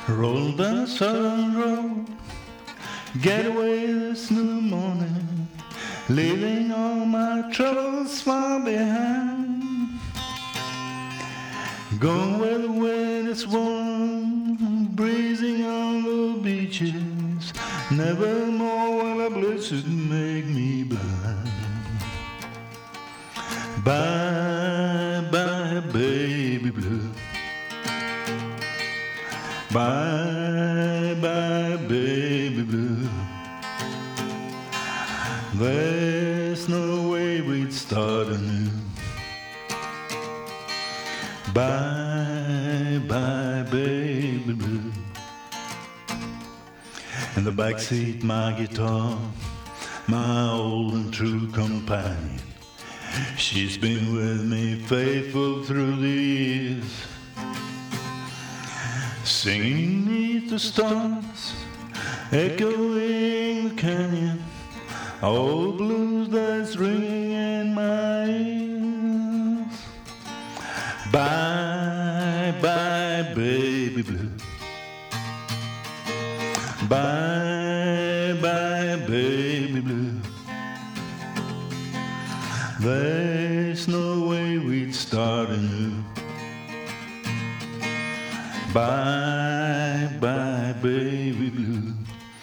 Roll down the southern road, get away this new morning, leaving all my troubles far behind. Going where the wind is warm, breezing on the beaches, nevermore will a blizzard make me blind. Bye, bye, baby blue. Bye, bye, baby blue. There's no way we'd start anew. Bye, bye, baby blue. In the backseat, my guitar, my old and true companion. She's been with me faithful through the years, singing beneath the stars, echoing the canyon, all the blues that's ringing in my ears. Bye, bye, baby blue. Bye, bye, baby blue. There's no way we'd start anew. Bye, bye, baby blue.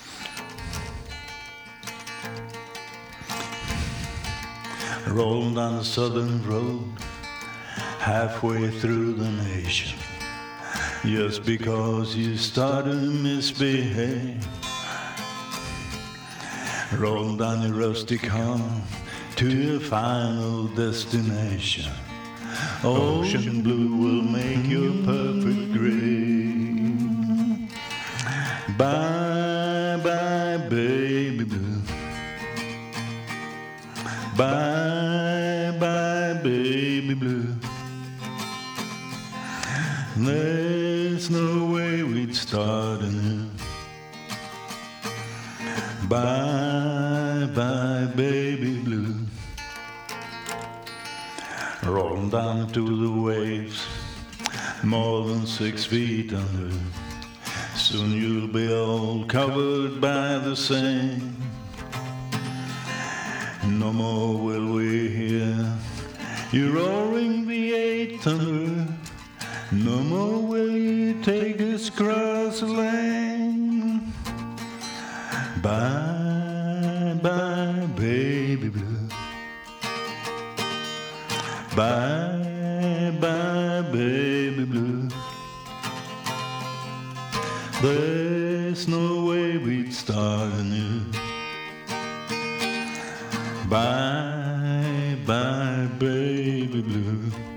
Rolling down the southern road, halfway through the nation, just because you started to misbehave. Rolling down your rusty car to your final destination. Ocean blue will make your perfect grave. Bye, bye, baby blue. Bye, bye, baby blue. There's no way we'd start anew. Bye, bye, baby blue. Rolling down to the waves, more than 6 feet under. Soon you'll be all covered by the sand. No more will we hear you roaring V8 thunder. No more will you take us across the land. Bye, bye, baby blue. Bye, bye, baby blue. There's no way we'd start anew. Bye, bye, baby blue.